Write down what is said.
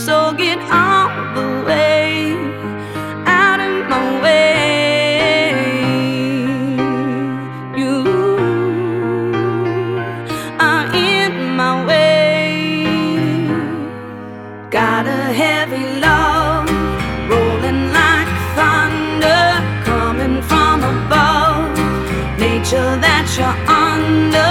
So get out the way, out of my way. You are in my way. Got a heavy love rolling like thunder, coming from above. Nature that you're under.